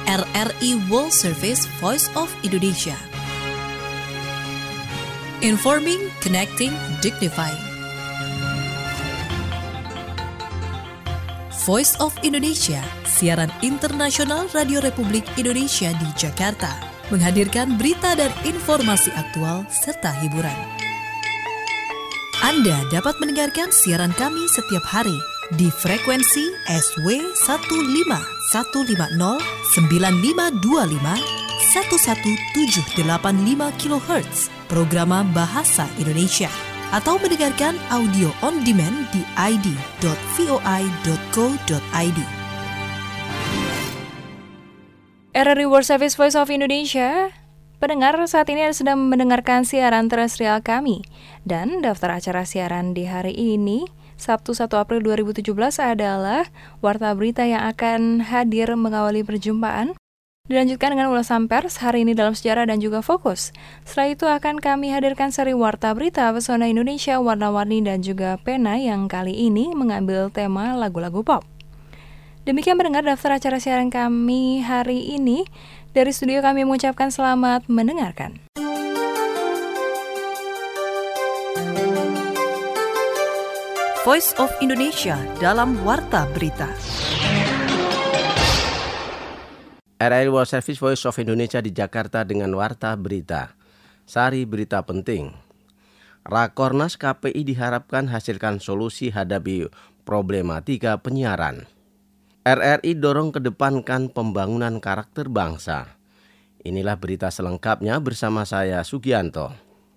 RRI World Service Voice of Indonesia. Informing, connecting, dignifying. Voice of Indonesia, siaran internasional Radio Republik Indonesia di Jakarta, menghadirkan berita dan informasi aktual serta hiburan. Anda dapat mendengarkan siaran kami setiap hari di frekuensi SW 15150 9525 11785 kHz Programa Bahasa Indonesia, atau mendengarkan audio on demand di id.voi.co.id. RRI World Service Voice of Indonesia. Pendengar, saat ini Anda sedang mendengarkan siaran terestrial kami, dan daftar acara siaran di hari ini, Sabtu 1 April 2017 adalah Warta Berita yang akan hadir mengawali perjumpaan. Dilanjutkan dengan ulasan pers hari ini dalam sejarah dan juga fokus. Setelah itu akan kami hadirkan seri Warta Berita Pesona Indonesia Warna-Warni dan juga Pena yang kali ini mengambil tema lagu-lagu pop. Demikian mendengar daftar acara siaran kami hari ini. Dari studio kami mengucapkan selamat mendengarkan. Voice of Indonesia dalam Warta Berita. RRI World Service Voice of Indonesia di Jakarta dengan Warta Berita. Sari berita penting. Rakornas KPI diharapkan hasilkan solusi hadapi problematika penyiaran. RRI dorong kedepankan pembangunan karakter bangsa. Inilah berita selengkapnya bersama saya, Sugianto.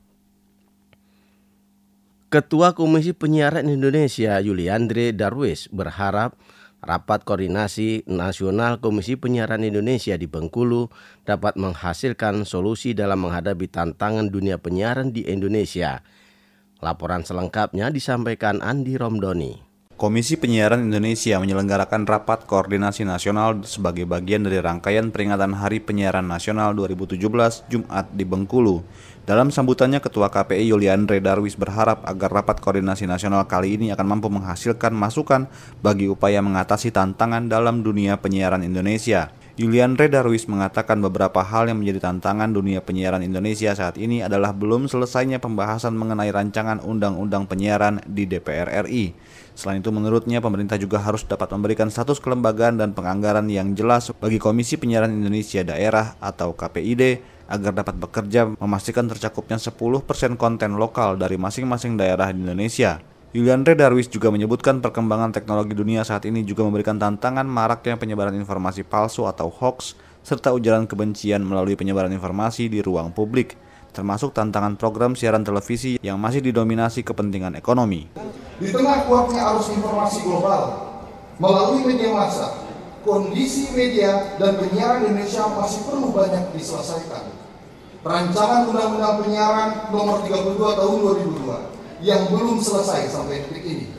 Ketua Komisi Penyiaran Indonesia, Yuliandre Darwis, berharap rapat koordinasi nasional Komisi Penyiaran Indonesia di Bengkulu dapat menghasilkan solusi dalam menghadapi tantangan dunia penyiaran di Indonesia. Laporan selengkapnya disampaikan Andi Romdoni. Komisi Penyiaran Indonesia menyelenggarakan rapat koordinasi nasional sebagai bagian dari rangkaian peringatan Hari Penyiaran Nasional 2017 Jumat di Bengkulu. Dalam sambutannya, Ketua KPI Yuliandre Darwis berharap agar rapat koordinasi nasional kali ini akan mampu menghasilkan masukan bagi upaya mengatasi tantangan dalam dunia penyiaran Indonesia. Yuliandre Darwis mengatakan beberapa hal yang menjadi tantangan dunia penyiaran Indonesia saat ini adalah belum selesainya pembahasan mengenai rancangan undang-undang penyiaran di DPR RI. Selain itu, menurutnya pemerintah juga harus dapat memberikan status kelembagaan dan penganggaran yang jelas bagi Komisi Penyiaran Indonesia Daerah atau KPID agar dapat bekerja memastikan tercakupnya 10% konten lokal dari masing-masing daerah di Indonesia. Yuliandre Darwis juga menyebutkan perkembangan teknologi dunia saat ini juga memberikan tantangan maraknya penyebaran informasi palsu atau hoax serta ujaran kebencian melalui penyebaran informasi di ruang publik, termasuk tantangan program siaran televisi yang masih didominasi kepentingan ekonomi. Di tengah kuatnya arus informasi global melalui media massa, kondisi media dan penyiaran Indonesia masih perlu banyak diselesaikan. Rancangan Undang-Undang Penyiaran Nomor 32 Tahun 2002 yang belum selesai sampai detik ini.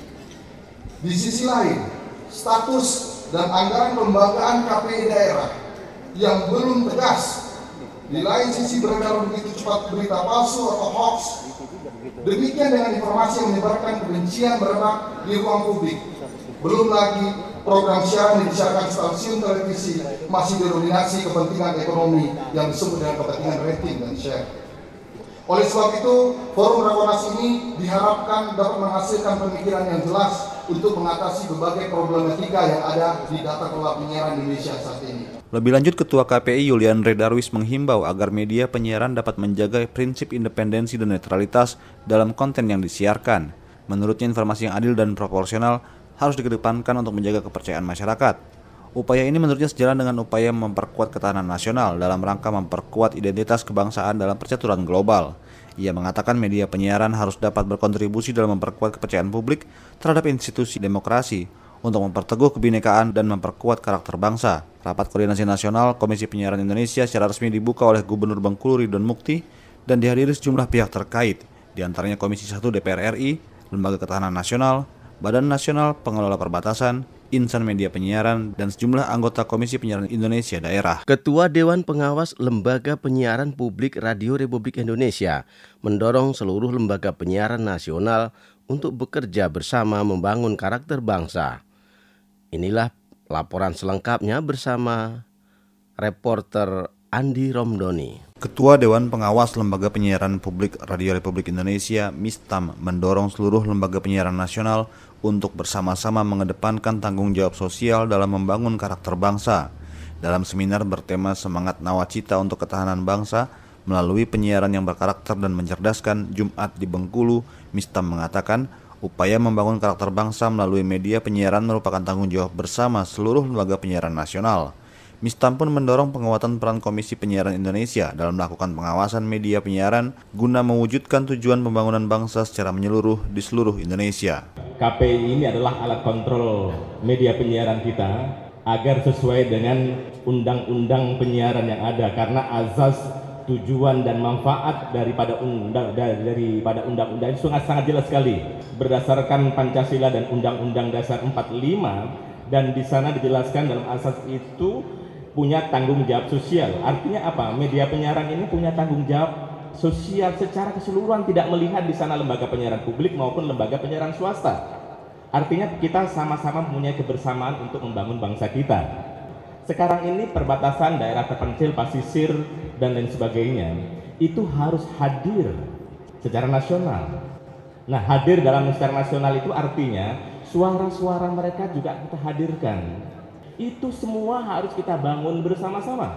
Di sisi lain, status dan anggaran kelembagaan KPI daerah yang belum tegas. Di lain sisi beredar begitu cepat berita palsu atau hoax. Demikian dengan informasi yang menyebarkan kebencian berenang di ruang publik. Belum lagi program siaran yang disiarkan stasiun televisi masih didominasi kepentingan ekonomi yang disebut dengan kepentingan rating dan share. Oleh sebab itu, forum Rakornas ini diharapkan dapat menghasilkan pemikiran yang jelas untuk mengatasi berbagai problematika yang ada di tata kelola penyiaran Indonesia saat ini. Lebih lanjut, Ketua KPI Yuliandre Darwis menghimbau agar media penyiaran dapat menjaga prinsip independensi dan netralitas dalam konten yang disiarkan. Menurutnya, informasi yang adil dan proporsional harus dikedepankan untuk menjaga kepercayaan masyarakat. Upaya ini menurutnya sejalan dengan upaya memperkuat ketahanan nasional dalam rangka memperkuat identitas kebangsaan dalam percaturan global. Ia mengatakan media penyiaran harus dapat berkontribusi dalam memperkuat kepercayaan publik terhadap institusi demokrasi untuk memperteguh kebinekaan dan memperkuat karakter bangsa. Rapat Koordinasi Nasional Komisi Penyiaran Indonesia secara resmi dibuka oleh Gubernur Bengkulu Ridwan Mukti dan dihadiri sejumlah pihak terkait, di antaranya Komisi 1 DPR RI, Lembaga Ketahanan Nasional, Badan Nasional Pengelola Perbatasan, Insan Media Penyiaran, dan sejumlah anggota Komisi Penyiaran Indonesia Daerah. Ketua Dewan Pengawas Lembaga Penyiaran Publik Radio Republik Indonesia mendorong seluruh lembaga penyiaran nasional untuk bekerja bersama membangun karakter bangsa. Inilah laporan selengkapnya bersama reporter Andi Romdoni. Ketua Dewan Pengawas Lembaga Penyiaran Publik Radio Republik Indonesia, Mistam, mendorong seluruh lembaga penyiaran nasional untuk bersama-sama mengedepankan tanggung jawab sosial dalam membangun karakter bangsa. Dalam seminar bertema Semangat Nawacita untuk Ketahanan Bangsa melalui penyiaran yang berkarakter dan mencerdaskan Jumat di Bengkulu, Mistam mengatakan upaya membangun karakter bangsa melalui media penyiaran merupakan tanggung jawab bersama seluruh lembaga penyiaran nasional. Mistam pun mendorong penguatan peran Komisi Penyiaran Indonesia dalam melakukan pengawasan media penyiaran guna mewujudkan tujuan pembangunan bangsa secara menyeluruh di seluruh Indonesia. KPI ini adalah alat kontrol media penyiaran kita agar sesuai dengan undang-undang penyiaran yang ada, karena azas tujuan dan manfaat daripada undang-undang itu sangat jelas sekali berdasarkan Pancasila dan Undang-Undang Dasar 45, dan di sana dijelaskan dalam asas itu punya tanggung jawab sosial. Artinya apa? Media penyiaran ini punya tanggung jawab sosial secara keseluruhan, tidak melihat di sana lembaga penyiaran publik maupun lembaga penyiaran swasta. Artinya kita sama-sama mempunyai kebersamaan untuk membangun bangsa kita. Sekarang ini perbatasan daerah terpencil, pasisir dan lain sebagainya itu harus hadir secara nasional. Nah, hadir dalam secara nasional itu artinya suara-suara mereka juga kita hadirkan. Itu semua harus kita bangun bersama-sama.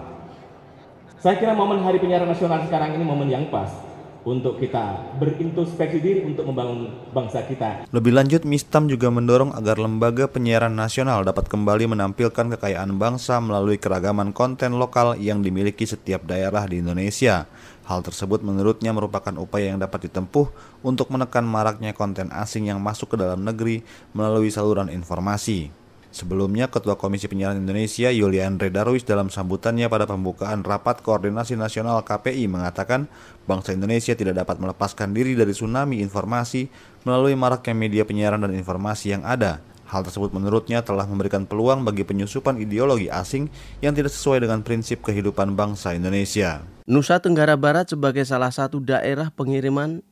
Saya kira momen Hari Penyiaran Nasional sekarang ini momen yang pas untuk kita berintrospeksi diri untuk membangun bangsa kita. Lebih lanjut, Mistam juga mendorong agar lembaga penyiaran nasional dapat kembali menampilkan kekayaan bangsa melalui keragaman konten lokal yang dimiliki setiap daerah di Indonesia. Hal tersebut menurutnya merupakan upaya yang dapat ditempuh untuk menekan maraknya konten asing yang masuk ke dalam negeri melalui saluran informasi. Sebelumnya, Ketua Komisi Penyiaran Indonesia, Yuliandre Darwis, dalam sambutannya pada pembukaan Rapat Koordinasi Nasional KPI mengatakan bangsa Indonesia tidak dapat melepaskan diri dari tsunami informasi melalui maraknya media penyiaran dan informasi yang ada. Hal tersebut menurutnya telah memberikan peluang bagi penyusupan ideologi asing yang tidak sesuai dengan prinsip kehidupan bangsa Indonesia. Nusa Tenggara Barat sebagai salah satu daerah pengirim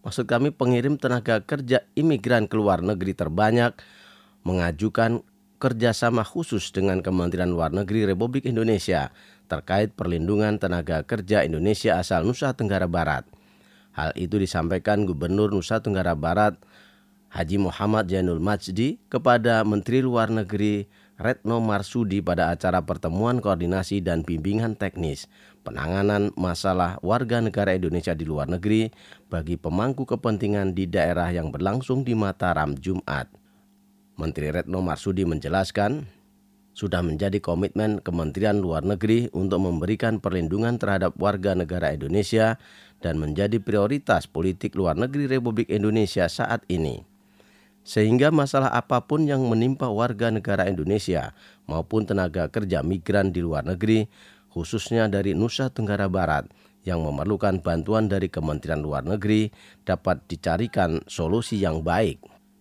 tenaga kerja imigran ke luar negeri terbanyak mengajukan kerjasama khusus dengan Kementerian Luar Negeri Republik Indonesia terkait perlindungan tenaga kerja Indonesia asal Nusa Tenggara Barat. Hal itu disampaikan Gubernur Nusa Tenggara Barat Haji Muhammad Jainul Majdi kepada Menteri Luar Negeri Retno Marsudi pada acara pertemuan koordinasi dan bimbingan teknis penanganan masalah warga negara Indonesia di luar negeri bagi pemangku kepentingan di daerah yang berlangsung di Mataram Jumat. Menteri Retno Marsudi menjelaskan, sudah menjadi komitmen Kementerian Luar Negeri untuk memberikan perlindungan terhadap warga negara Indonesia dan menjadi prioritas politik luar negeri Republik Indonesia saat ini. Sehingga masalah apapun yang menimpa warga negara Indonesia maupun tenaga kerja migran di luar negeri, khususnya dari Nusa Tenggara Barat, yang memerlukan bantuan dari Kementerian Luar Negeri dapat dicarikan solusi yang baik.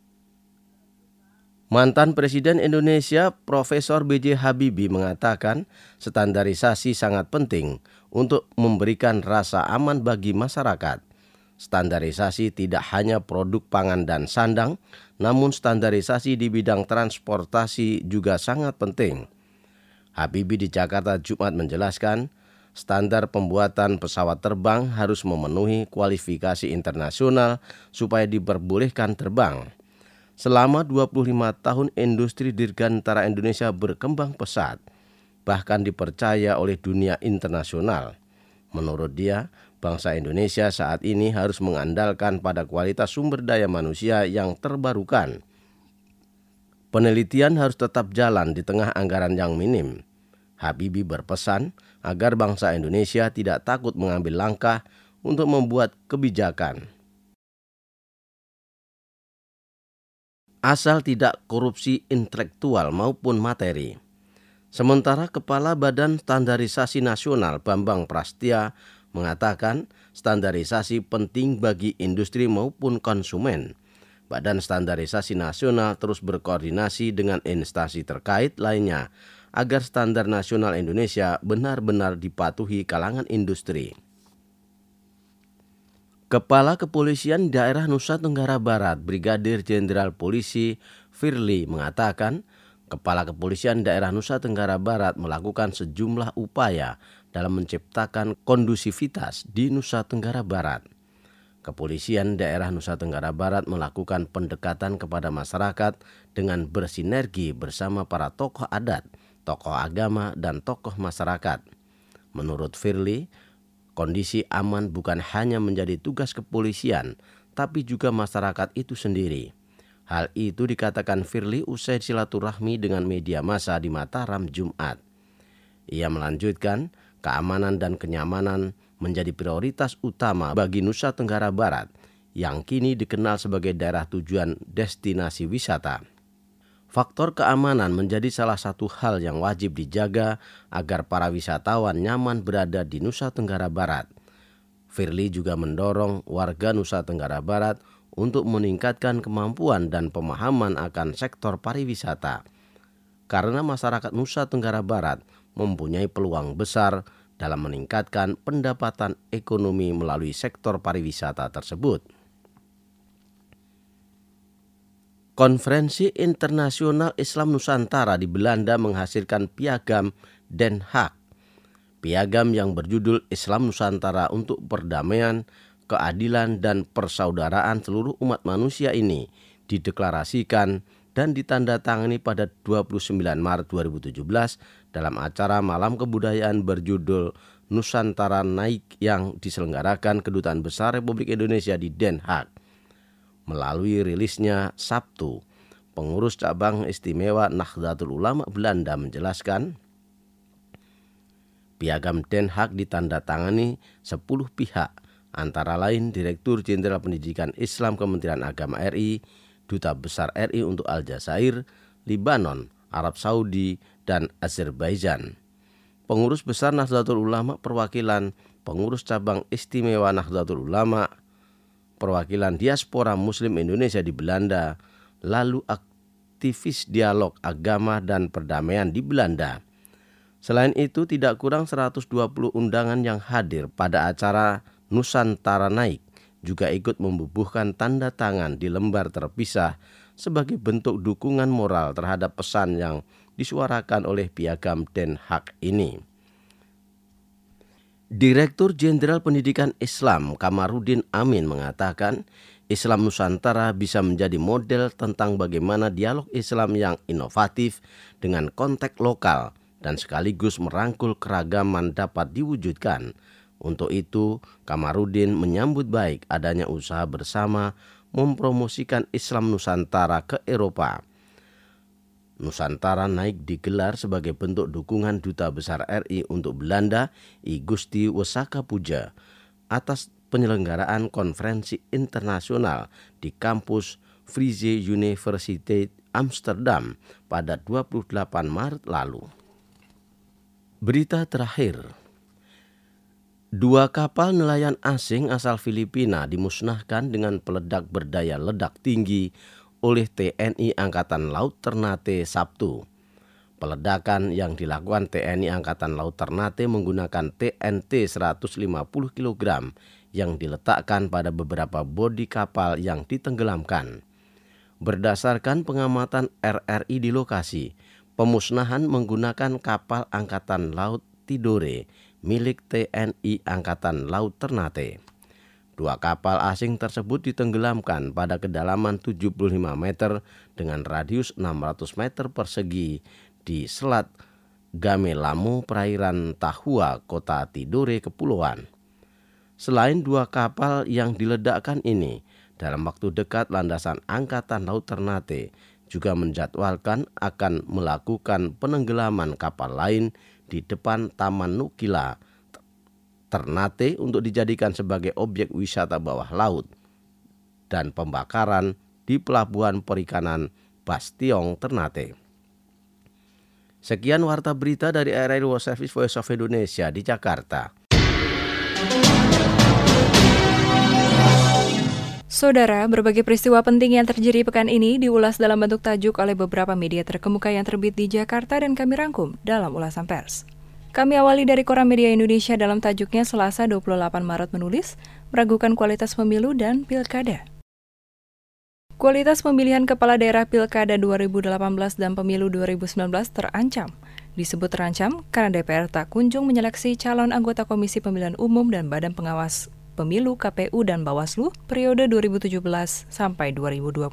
Mantan Presiden Indonesia Profesor B.J. Habibie mengatakan standarisasi sangat penting untuk memberikan rasa aman bagi masyarakat. Standarisasi tidak hanya produk pangan dan sandang, namun standarisasi di bidang transportasi juga sangat penting. Habibie di Jakarta Jumat menjelaskan, standar pembuatan pesawat terbang harus memenuhi kualifikasi internasional supaya diperbolehkan terbang. Selama 25 tahun industri dirgantara Indonesia berkembang pesat, bahkan dipercaya oleh dunia internasional. Menurut dia, bangsa Indonesia saat ini harus mengandalkan pada kualitas sumber daya manusia yang terbarukan. Penelitian harus tetap jalan di tengah anggaran yang minim. Habibie berpesan agar bangsa Indonesia tidak takut mengambil langkah untuk membuat kebijakan. Asal tidak korupsi intelektual maupun materi. Sementara Kepala Badan Standarisasi Nasional Bambang Prastya mengatakan standarisasi penting bagi industri maupun konsumen. Badan Standarisasi Nasional terus berkoordinasi dengan instansi terkait lainnya agar standar nasional Indonesia benar-benar dipatuhi kalangan industri. Kepala Kepolisian Daerah Nusa Tenggara Barat, Brigadir Jenderal Polisi Firly mengatakan, Kepala Kepolisian Daerah Nusa Tenggara Barat melakukan sejumlah upaya dalam menciptakan kondusivitas di Nusa Tenggara Barat. Kepolisian Daerah Nusa Tenggara Barat melakukan pendekatan kepada masyarakat dengan bersinergi bersama para tokoh adat, tokoh agama, dan tokoh masyarakat. Menurut Firly, kondisi aman bukan hanya menjadi tugas kepolisian, tapi juga masyarakat itu sendiri. Hal itu dikatakan Firly usai silaturahmi dengan media massa di Mataram Jumat. Ia melanjutkan, keamanan dan kenyamanan menjadi prioritas utama bagi Nusa Tenggara Barat yang kini dikenal sebagai daerah tujuan destinasi wisata. Faktor keamanan menjadi salah satu hal yang wajib dijaga agar para wisatawan nyaman berada di Nusa Tenggara Barat. Firly juga mendorong warga Nusa Tenggara Barat untuk meningkatkan kemampuan dan pemahaman akan sektor pariwisata. Karena masyarakat Nusa Tenggara Barat mempunyai peluang besar dalam meningkatkan pendapatan ekonomi melalui sektor pariwisata tersebut. Konferensi Internasional Islam Nusantara di Belanda menghasilkan piagam Den Haag. Piagam yang berjudul Islam Nusantara untuk Perdamaian, Keadilan dan Persaudaraan seluruh umat manusia ini dideklarasikan dan ditandatangani pada 29 Maret 2017 dalam acara Malam Kebudayaan berjudul Nusantara Naik yang diselenggarakan Kedutaan Besar Republik Indonesia di Den Haag. Melalui rilisnya Sabtu, pengurus cabang istimewa Nahdlatul Ulama Belanda menjelaskan, piagam Den Haag ditandatangani 10 pihak, antara lain Direktur Jenderal Pendidikan Islam Kementerian Agama RI, Duta Besar RI untuk Aljazair, Libanon, Arab Saudi, dan Azerbaijan. Pengurus Besar Nahdlatul Ulama perwakilan pengurus cabang istimewa Nahdlatul Ulama, perwakilan diaspora Muslim Indonesia di Belanda, lalu aktivis dialog agama dan perdamaian di Belanda. Selain itu, tidak kurang 120 undangan yang hadir pada acara Nusantara Naik juga ikut membubuhkan tanda tangan di lembar terpisah sebagai bentuk dukungan moral terhadap pesan yang disuarakan oleh piagam Den Haag ini. Direktur Jenderal Pendidikan Islam Kamarudin Amin mengatakan, Islam Nusantara bisa menjadi model tentang bagaimana dialog Islam yang inovatif dengan konteks lokal dan sekaligus merangkul keragaman dapat diwujudkan. Untuk itu, Kamarudin menyambut baik adanya usaha bersama mempromosikan Islam Nusantara ke Eropa. Nusantara Naik digelar sebagai bentuk dukungan Duta Besar RI untuk Belanda, I Gusti Wesaka Puja, atas penyelenggaraan konferensi internasional di kampus Vrije Universiteit Amsterdam pada 28 Maret lalu. Berita terakhir. 2 kapal nelayan asing asal Filipina dimusnahkan dengan peledak berdaya ledak tinggi oleh TNI Angkatan Laut Ternate Sabtu. Peledakan yang dilakukan TNI Angkatan Laut Ternate menggunakan TNT 150 kg yang diletakkan pada beberapa bodi kapal yang ditenggelamkan. Berdasarkan pengamatan RRI di lokasi, pemusnahan menggunakan kapal Angkatan Laut Tidore milik TNI Angkatan Laut Ternate. 2 kapal asing tersebut ditenggelamkan pada kedalaman 75 meter dengan radius 600 meter persegi di Selat Gamelamu, perairan Tahua, Kota Tidore, Kepulauan. Selain 2 kapal yang diledakkan ini, dalam waktu dekat landasan Angkatan Laut Ternate juga menjadwalkan akan melakukan penenggelaman kapal lain di depan Taman Nukila Ternate untuk dijadikan sebagai objek wisata bawah laut dan pembakaran di Pelabuhan Perikanan Bastiong Ternate. Sekian warta berita dari RRI World Service Voice of Indonesia di Jakarta. Saudara, berbagai peristiwa penting yang terjadi pekan ini diulas dalam bentuk tajuk oleh beberapa media terkemuka yang terbit di Jakarta dan kami rangkum dalam ulasan pers. Kami awali dari Koran Media Indonesia dalam tajuknya Selasa 28 Maret menulis, meragukan kualitas pemilu dan pilkada. Kualitas pemilihan kepala daerah Pilkada 2018 dan Pemilu 2019 terancam. Disebut terancam karena DPR tak kunjung menyeleksi calon anggota Komisi Pemilihan Umum dan Badan Pengawas Pemilu KPU dan Bawaslu periode 2017 sampai 2022.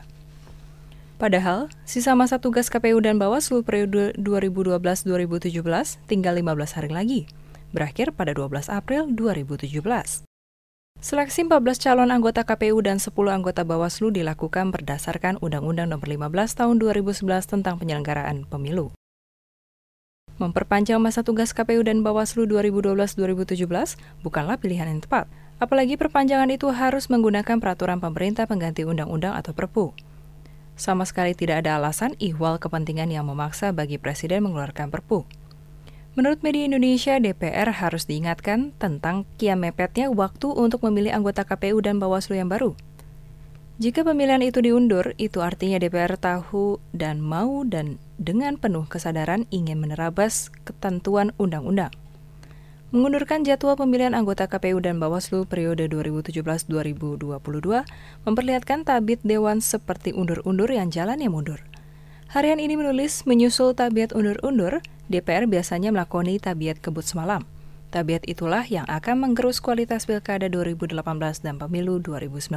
Padahal, sisa masa tugas KPU dan Bawaslu periode 2012-2017 tinggal 15 hari lagi, berakhir pada 12 April 2017. Seleksi 14 calon anggota KPU dan 10 anggota Bawaslu dilakukan berdasarkan Undang-Undang Nomor 15 Tahun 2011 tentang penyelenggaraan pemilu. Memperpanjang masa tugas KPU dan Bawaslu 2012-2017 bukanlah pilihan yang tepat, apalagi perpanjangan itu harus menggunakan peraturan pemerintah pengganti undang-undang atau Perpu. Sama sekali tidak ada alasan ihwal kepentingan yang memaksa bagi Presiden mengeluarkan Perpu. Menurut media Indonesia, DPR harus diingatkan tentang kian mepetnya waktu untuk memilih anggota KPU dan Bawaslu yang baru. Jika pemilihan itu diundur, itu artinya DPR tahu dan mau dan dengan penuh kesadaran ingin menerabas ketentuan undang-undang. Mengundurkan jadwal pemilihan anggota KPU dan Bawaslu periode 2017-2022 memperlihatkan tabit Dewan seperti undur-undur yang jalannya mundur. Harian ini menulis, menyusul tabiat undur-undur, DPR biasanya melakoni tabiat kebut semalam. Tabiat itulah yang akan menggerus kualitas Pilkada 2018 dan Pemilu 2019.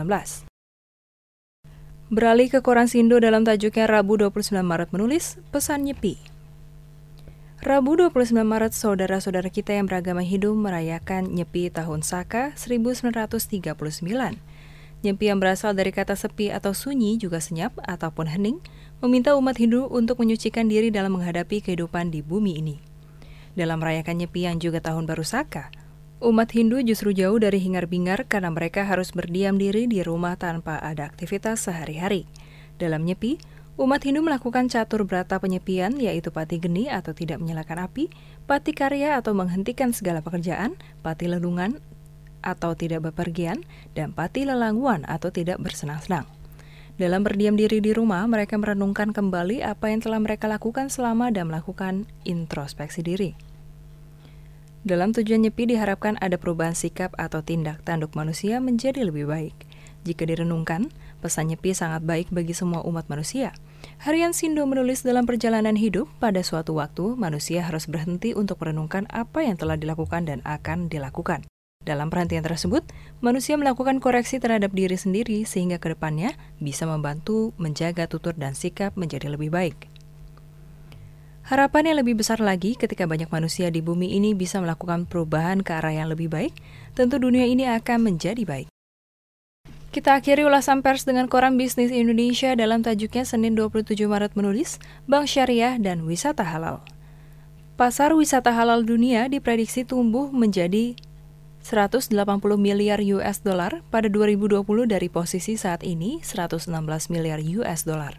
Beralih ke Koran Sindo dalam tajuknya Rabu 29 Maret menulis, pesan Nyepi. Rabu 29 Maret, saudara-saudara kita yang beragama Hindu merayakan Nyepi tahun Saka 1939. Nyepi yang berasal dari kata sepi atau sunyi juga senyap ataupun hening, meminta umat Hindu untuk menyucikan diri dalam menghadapi kehidupan di bumi ini. Dalam merayakan Nyepi yang juga tahun baru Saka, umat Hindu justru jauh dari hingar-bingar karena mereka harus berdiam diri di rumah tanpa ada aktivitas sehari-hari. Dalam Nyepi, umat Hindu melakukan catur brata penyepian, yaitu pati geni atau tidak menyalakan api, pati karya atau menghentikan segala pekerjaan, pati lelungan atau tidak bepergian, dan pati lelangguan atau tidak bersenang-senang. Dalam berdiam diri di rumah, mereka merenungkan kembali apa yang telah mereka lakukan selama dan melakukan introspeksi diri. Dalam tujuan Nyepi diharapkan ada perubahan sikap atau tindak tanduk manusia menjadi lebih baik. Jika direnungkan, pesan Nyepi sangat baik bagi semua umat manusia. Harian Sindo menulis, dalam perjalanan hidup, pada suatu waktu, manusia harus berhenti untuk merenungkan apa yang telah dilakukan dan akan dilakukan. Dalam perhentian tersebut, manusia melakukan koreksi terhadap diri sendiri sehingga ke depannya bisa membantu menjaga tutur dan sikap menjadi lebih baik. Harapan yang lebih besar lagi ketika banyak manusia di bumi ini bisa melakukan perubahan ke arah yang lebih baik, tentu dunia ini akan menjadi baik. Kita akhiri ulasan pers dengan Koran Bisnis Indonesia dalam tajuknya Senin 27 Maret menulis, Bank Syariah dan Wisata Halal. Pasar wisata halal dunia diprediksi tumbuh menjadi 180 miliar US dollar pada 2020 dari posisi saat ini 116 miliar US dollar.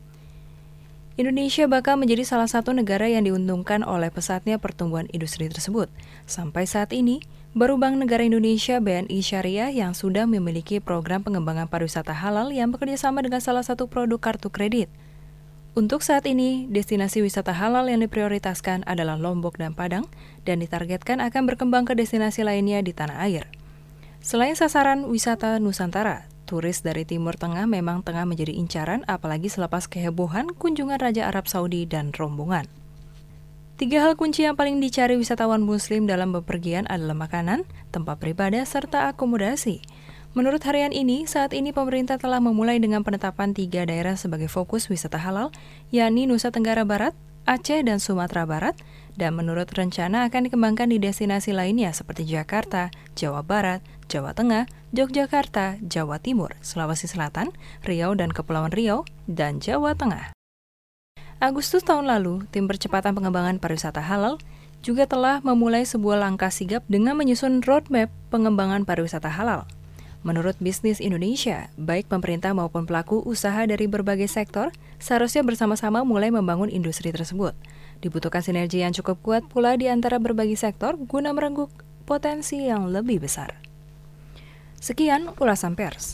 Indonesia bakal menjadi salah satu negara yang diuntungkan oleh pesatnya pertumbuhan industri tersebut. Sampai saat ini, baru Bank Negara Indonesia BNI Syariah yang sudah memiliki program pengembangan pariwisata halal yang bekerjasama dengan salah satu produk kartu kredit. Untuk saat ini, destinasi wisata halal yang diprioritaskan adalah Lombok dan Padang dan ditargetkan akan berkembang ke destinasi lainnya di tanah air. Selain sasaran wisata Nusantara, turis dari Timur Tengah memang tengah menjadi incaran apalagi selepas kehebohan kunjungan Raja Arab Saudi dan rombongan. 3 hal kunci yang paling dicari wisatawan muslim dalam bepergian adalah makanan, tempat beribadah, serta akomodasi. Menurut harian ini, saat ini pemerintah telah memulai dengan penetapan 3 daerah sebagai fokus wisata halal, yakni Nusa Tenggara Barat, Aceh, dan Sumatera Barat, dan menurut rencana akan dikembangkan di destinasi lainnya seperti Jakarta, Jawa Barat, Jawa Tengah, Yogyakarta, Jawa Timur, Sulawesi Selatan, Riau dan Kepulauan Riau, dan Jawa Tengah. Agustus tahun lalu, tim percepatan pengembangan pariwisata halal juga telah memulai sebuah langkah sigap dengan menyusun roadmap pengembangan pariwisata halal. Menurut Bisnis Indonesia, baik pemerintah maupun pelaku usaha dari berbagai sektor seharusnya bersama-sama mulai membangun industri tersebut. Dibutuhkan sinergi yang cukup kuat pula di antara berbagai sektor guna merengkuh potensi yang lebih besar. Sekian ulasan pers.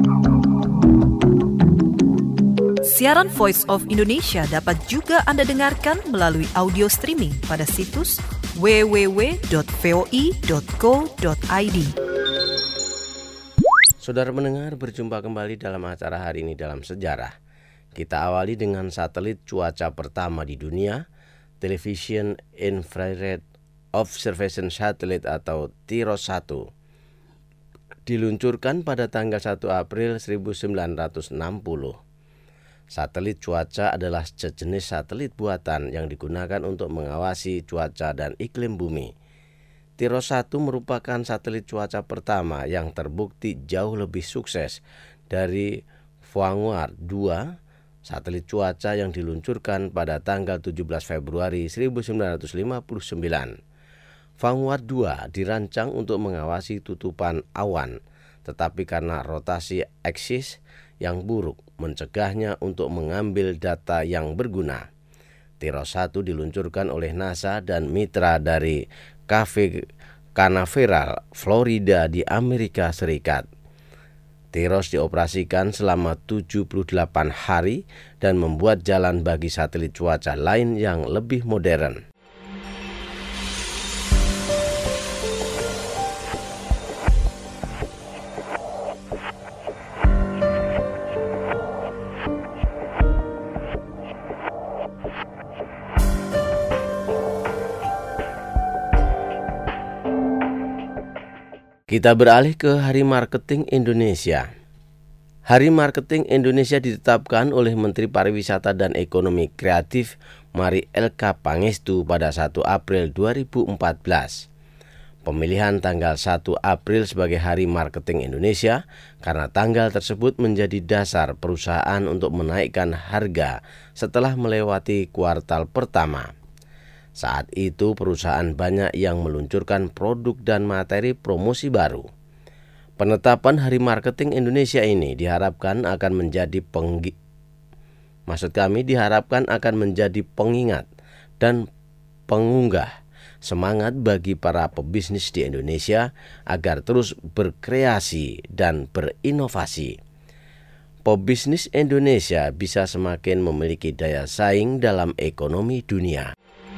Siaran Voice of Indonesia dapat juga Anda dengarkan melalui audio streaming pada situs www.voi.co.id. Saudara pendengar, berjumpa kembali dalam acara hari ini dalam sejarah. Kita awali dengan satelit cuaca pertama di dunia, Television Infrared Observation Satellite atau TIROS-1. Diluncurkan pada tanggal 1 April 1960. Satelit cuaca adalah sejenis satelit buatan yang digunakan untuk mengawasi cuaca dan iklim bumi. TIROS-1 merupakan satelit cuaca pertama yang terbukti jauh lebih sukses dari Vanguard 2, satelit cuaca yang diluncurkan pada tanggal 17 Februari 1959. Vanguard 2 dirancang untuk mengawasi tutupan awan, tetapi karena rotasi aksis yang buruk mencegahnya untuk mengambil data yang berguna. TIROS-1 diluncurkan oleh NASA dan mitra dari Cape Canaveral, Florida di Amerika Serikat. TIROS dioperasikan selama 78 hari dan membuat jalan bagi satelit cuaca lain yang lebih modern. Kita beralih ke Hari Marketing Indonesia. Hari Marketing Indonesia ditetapkan oleh Menteri Pariwisata dan Ekonomi Kreatif Mari Elka Pangestu pada 1 April 2014. Pemilihan tanggal 1 April sebagai Hari Marketing Indonesia karena tanggal tersebut menjadi dasar perusahaan untuk menaikkan harga setelah melewati kuartal pertama. Saat itu perusahaan banyak yang meluncurkan produk dan materi promosi baru. Penetapan Hari Marketing Indonesia ini diharapkan akan menjadi pengingat dan pengunggah semangat bagi para pebisnis di Indonesia agar terus berkreasi dan berinovasi. Pebisnis Indonesia bisa semakin memiliki daya saing dalam ekonomi dunia.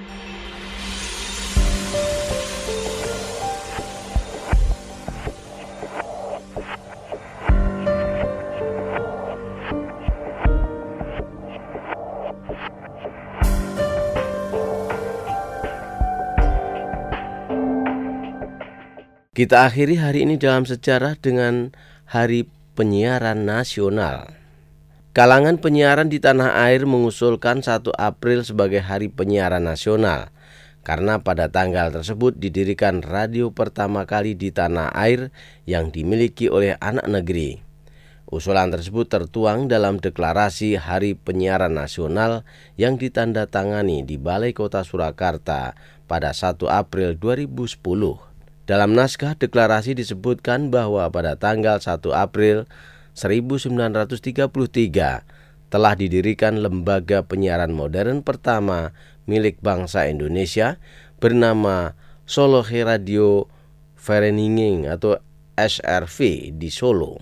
Kita akhiri hari ini dalam sejarah dengan Hari Penyiaran Nasional. Kalangan penyiaran di tanah air mengusulkan 1 April sebagai Hari Penyiaran Nasional karena pada tanggal tersebut didirikan radio pertama kali di tanah air yang dimiliki oleh anak negeri. Usulan tersebut tertuang dalam Deklarasi Hari Penyiaran Nasional yang ditandatangani di Balai Kota Surakarta pada 1 April 2010. Dalam naskah deklarasi disebutkan bahwa pada tanggal 1 April 1933 telah didirikan lembaga penyiaran modern pertama milik bangsa Indonesia bernama Solohe Radio Vereniging atau SRV di Solo.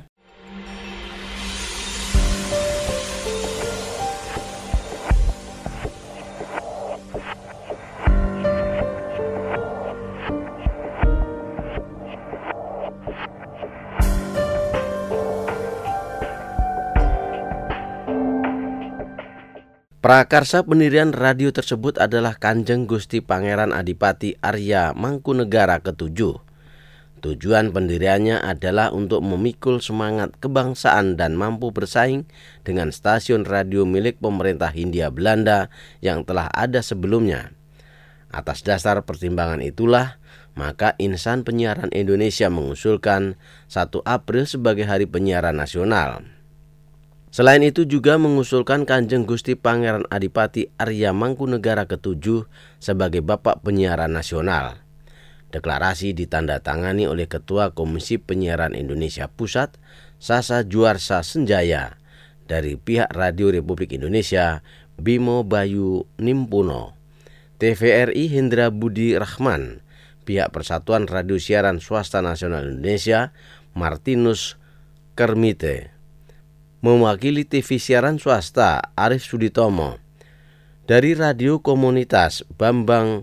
Prakarsa pendirian radio tersebut adalah Kanjeng Gusti Pangeran Adipati Arya Mangkunegara ke-7. Tujuan pendiriannya adalah untuk memikul semangat kebangsaan dan mampu bersaing dengan stasiun radio milik pemerintah Hindia Belanda yang telah ada sebelumnya. Atas dasar pertimbangan itulah, maka Insan Penyiaran Indonesia mengusulkan 1 April sebagai Hari Penyiaran Nasional. Selain itu juga mengusulkan Kanjeng Gusti Pangeran Adipati Arya Mangkunegara ke-7 sebagai Bapak Penyiaran Nasional. Deklarasi ditandatangani oleh Ketua Komisi Penyiaran Indonesia Pusat, Sasa Juarsa Senjaya, dari pihak Radio Republik Indonesia, Bimo Bayu Nimpuno, TVRI Hendra Budi Rahman, pihak Persatuan Radio Siaran Swasta Nasional Indonesia, Martinus Kermite. Mewakili TV siaran swasta Arif Suditomo, dari Radio Komunitas Bambang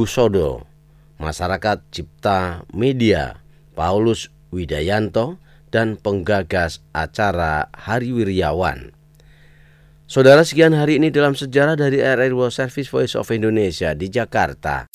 Husodo, Masyarakat Cipta Media Paulus Widayanto, dan penggagas acara Hari Wiryawan. Saudara, sekian hari ini dalam sejarah dari RRI World Service Voice of Indonesia di Jakarta.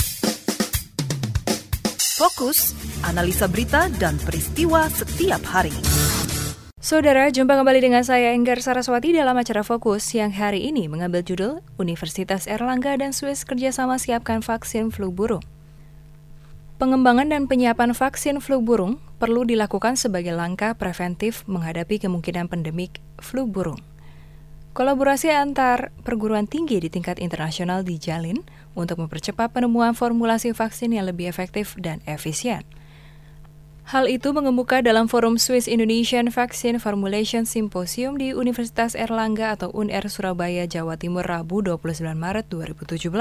Fokus, analisa berita dan peristiwa setiap hari. Saudara, jumpa kembali dengan saya Enggar Saraswati dalam acara Fokus yang hari ini mengambil judul Universitas Airlangga dan Swiss kerjasama siapkan vaksin flu burung. Pengembangan dan penyiapan vaksin flu burung perlu dilakukan sebagai langkah preventif menghadapi kemungkinan pandemik flu burung. Kolaborasi antar perguruan tinggi di tingkat internasional dijalin untuk mempercepat penemuan formulasi vaksin yang lebih efektif dan efisien. Hal itu mengemuka dalam Forum Swiss Indonesian Vaccine Formulation Symposium di Universitas Airlangga atau UNR Surabaya, Jawa Timur, Rabu 29 Maret 2017.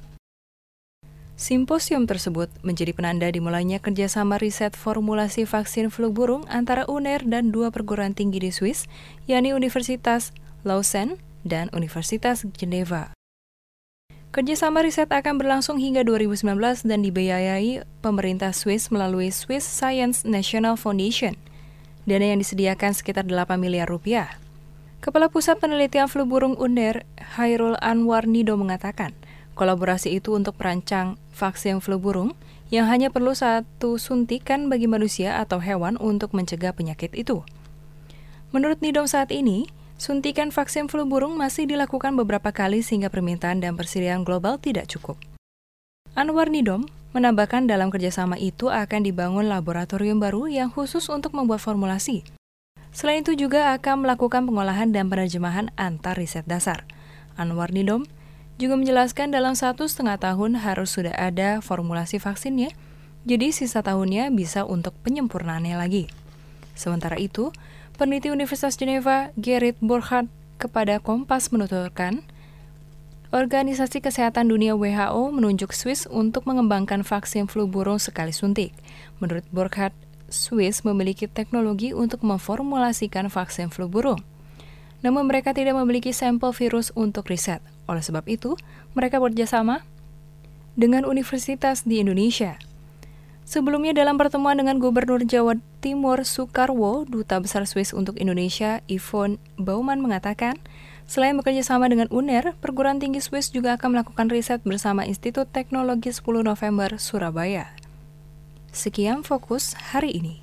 Simposium tersebut menjadi penanda dimulainya kerjasama riset formulasi vaksin flu burung antara UNR dan dua perguruan tinggi di Swiss, yakni Universitas Lausanne dan Universitas Geneva. Kerjasama riset akan berlangsung hingga 2019 dan dibiayai pemerintah Swiss melalui Swiss Science National Foundation. Dana yang disediakan sekitar 8 miliar rupiah. Kepala Pusat Penelitian Flu Burung UNER, Hairul Anwar Nido mengatakan, kolaborasi itu untuk merancang vaksin flu burung yang hanya perlu satu suntikan bagi manusia atau hewan untuk mencegah penyakit itu. Menurut Nido saat ini, suntikan vaksin flu burung masih dilakukan beberapa kali sehingga permintaan dan persediaan global tidak cukup. Anwar Nidom menambahkan dalam kerjasama itu akan dibangun laboratorium baru yang khusus untuk membuat formulasi. Selain itu juga akan melakukan pengolahan dan penerjemahan antar riset dasar. Anwar Nidom juga menjelaskan dalam 1,5 tahun harus sudah ada formulasi vaksinnya, jadi sisa tahunnya bisa untuk penyempurnaannya lagi. Sementara itu, peneliti Universitas Geneva, Gerrit Burkhardt, kepada Kompas menuturkan, Organisasi Kesehatan Dunia WHO menunjuk Swiss untuk mengembangkan vaksin flu burung sekali suntik. Menurut Burkhardt, Swiss memiliki teknologi untuk memformulasikan vaksin flu burung. Namun mereka tidak memiliki sampel virus untuk riset. Oleh sebab itu, mereka bekerjasama dengan universitas di Indonesia. Sebelumnya dalam pertemuan dengan Gubernur Jawa Timur Soekarwo, Duta Besar Swiss untuk Indonesia, Yvonne Baumann mengatakan, selain bekerja sama dengan UNER, perguruan tinggi Swiss juga akan melakukan riset bersama Institut Teknologi 10 November Surabaya. Sekian Fokus hari ini.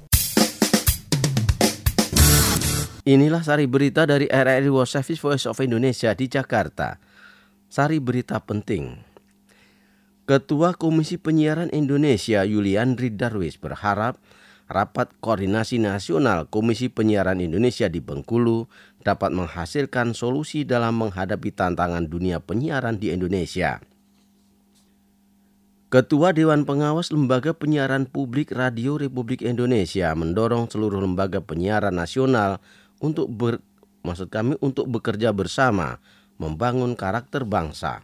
Inilah sari berita dari RRI World Service Voice of Indonesia di Jakarta. Sari berita penting. Ketua Komisi Penyiaran Indonesia Yuliandri Darwis berharap rapat koordinasi nasional Komisi Penyiaran Indonesia di Bengkulu dapat menghasilkan solusi dalam menghadapi tantangan dunia penyiaran di Indonesia. Ketua Dewan Pengawas Lembaga Penyiaran Publik Radio Republik Indonesia mendorong seluruh lembaga penyiaran nasional untuk bekerja bersama membangun karakter bangsa.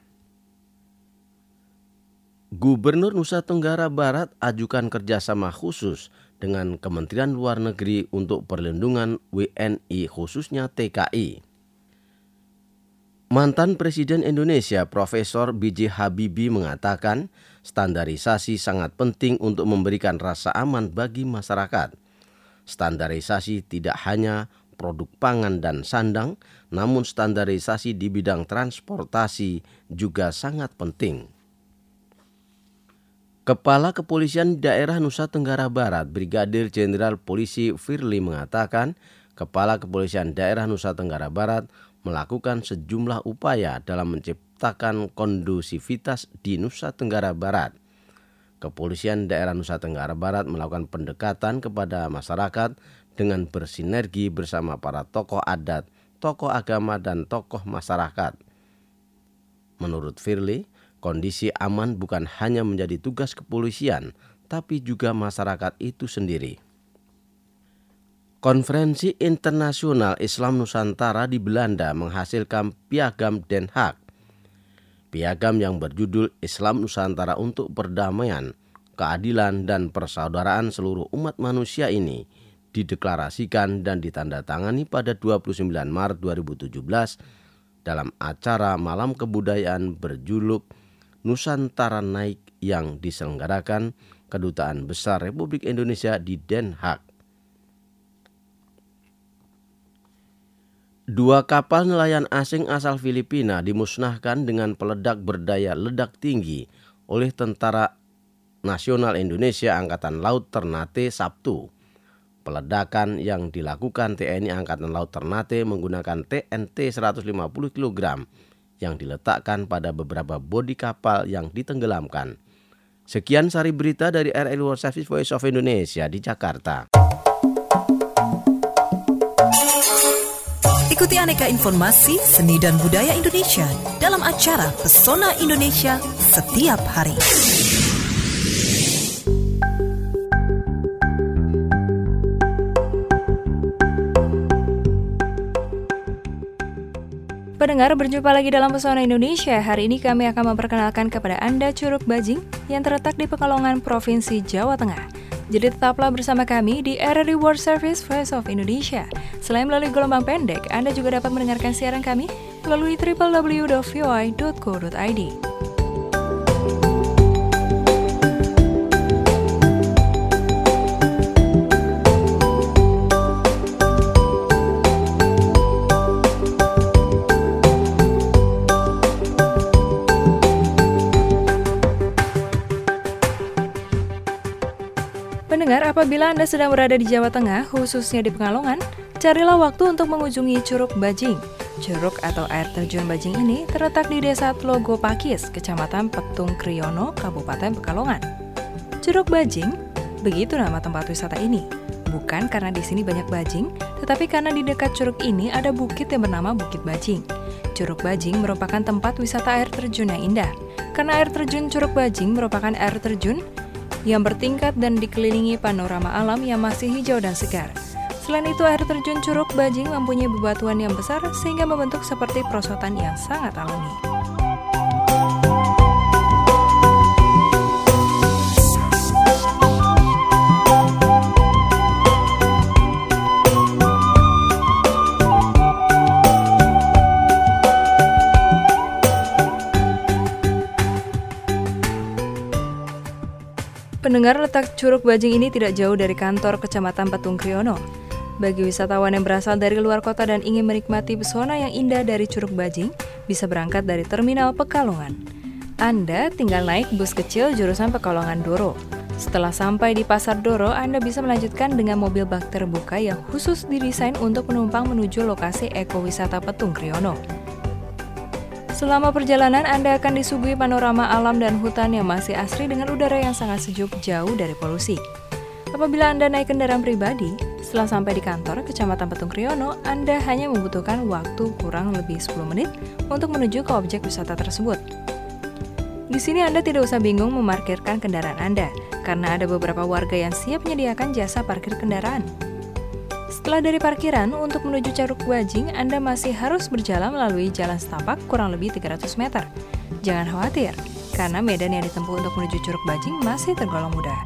Gubernur Nusa Tenggara Barat ajukan kerjasama khusus dengan Kementerian Luar Negeri untuk perlindungan WNI khususnya TKI. Mantan Presiden Indonesia Profesor B.J. Habibie mengatakan standarisasi sangat penting untuk memberikan rasa aman bagi masyarakat. Standarisasi tidak hanya produk pangan dan sandang, namun standarisasi di bidang transportasi juga sangat penting. Kepala Kepolisian Daerah Nusa Tenggara Barat, Brigadir Jenderal Polisi Firly mengatakan, Kepala Kepolisian Daerah Nusa Tenggara Barat melakukan sejumlah upaya dalam menciptakan kondusivitas di Nusa Tenggara Barat. Kepolisian Daerah Nusa Tenggara Barat melakukan pendekatan kepada masyarakat dengan bersinergi bersama para tokoh adat, tokoh agama, dan tokoh masyarakat. Menurut Firly, kondisi aman bukan hanya menjadi tugas kepolisian, tapi juga masyarakat itu sendiri. Konferensi Internasional Islam Nusantara di Belanda menghasilkan Piagam Den Haag. Piagam yang berjudul Islam Nusantara untuk Perdamaian, Keadilan, dan Persaudaraan Seluruh Umat Manusia ini dideklarasikan dan ditandatangani pada 29 Maret 2017 dalam acara Malam Kebudayaan berjuluk Nusantara Naik yang diselenggarakan Kedutaan Besar Republik Indonesia di Den Haag. 2 kapal nelayan asing asal Filipina dimusnahkan dengan peledak berdaya ledak tinggi oleh Tentara Nasional Indonesia Angkatan Laut Ternate Sabtu. Peledakan yang dilakukan TNI Angkatan Laut Ternate menggunakan TNT 150 kg yang diletakkan pada beberapa bodi kapal yang ditenggelamkan. Sekian sari berita dari RRI World Service Voice of Indonesia di Jakarta. Ikuti aneka informasi seni dan budaya Indonesia dalam acara Pesona Indonesia setiap hari. Pendengar, berjumpa lagi dalam Pesona Indonesia. Hari ini kami akan memperkenalkan kepada Anda Curug Bajing yang terletak di Pekalongan, Provinsi Jawa Tengah. Jadi tetaplah bersama kami di RRI World Service Voice of Indonesia. Selain melalui gelombang pendek, Anda juga dapat mendengarkan siaran kami melalui www.voi.co.id. Pendengar, apabila Anda sedang berada di Jawa Tengah, khususnya di Pekalongan, carilah waktu untuk mengunjungi Curug Bajing. Curug atau air terjun Bajing ini terletak di Desa Tlogo Pakis, Kecamatan Petung Kriono, Kabupaten Pekalongan. Curug Bajing, begitu nama tempat wisata ini. Bukan karena di sini banyak bajing, tetapi karena di dekat curug ini ada bukit yang bernama Bukit Bajing. Curug Bajing merupakan tempat wisata air terjun yang indah. Karena air terjun Curug Bajing merupakan air terjun yang bertingkat dan dikelilingi panorama alam yang masih hijau dan segar. Selain itu, air terjun Curug Bajing mempunyai bebatuan yang besar sehingga membentuk seperti perosotan yang sangat alami. Pendengar, letak Curug Bajing ini tidak jauh dari kantor Kecamatan Petung Kriono. Bagi wisatawan yang berasal dari luar kota dan ingin menikmati pesona yang indah dari Curug Bajing, bisa berangkat dari Terminal Pekalongan. Anda tinggal naik bus kecil jurusan Pekalongan Doro. Setelah sampai di Pasar Doro, Anda bisa melanjutkan dengan mobil bak terbuka yang khusus didesain untuk penumpang menuju lokasi ekowisata Petung Kriono. Selama perjalanan, Anda akan disuguhi panorama alam dan hutan yang masih asri dengan udara yang sangat sejuk jauh dari polusi. Apabila Anda naik kendaraan pribadi, setelah sampai di kantor Kecamatan Petung Kriono, Anda hanya membutuhkan waktu kurang lebih 10 menit untuk menuju ke objek wisata tersebut. Di sini Anda tidak usah bingung memarkirkan kendaraan Anda, karena ada beberapa warga yang siap menyediakan jasa parkir kendaraan. Setelah dari parkiran, untuk menuju Curug Bajing, Anda masih harus berjalan melalui jalan setapak kurang lebih 300 meter. Jangan khawatir, karena medan yang ditempuh untuk menuju Curug Bajing masih tergolong mudah.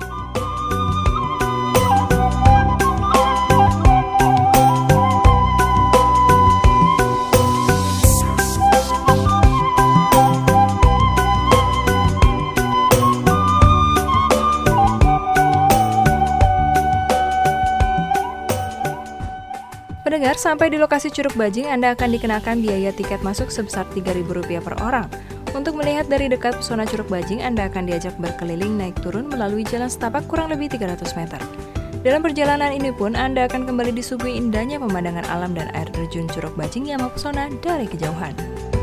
Pendengar, sampai di lokasi Curug Bajing, Anda akan dikenakan biaya tiket masuk sebesar Rp3.000 per orang. Untuk melihat dari dekat pesona Curug Bajing, Anda akan diajak berkeliling naik turun melalui jalan setapak kurang lebih 300 meter. Dalam perjalanan ini pun, Anda akan kembali disuguhi indahnya pemandangan alam dan air terjun Curug Bajing yang mempesona dari kejauhan.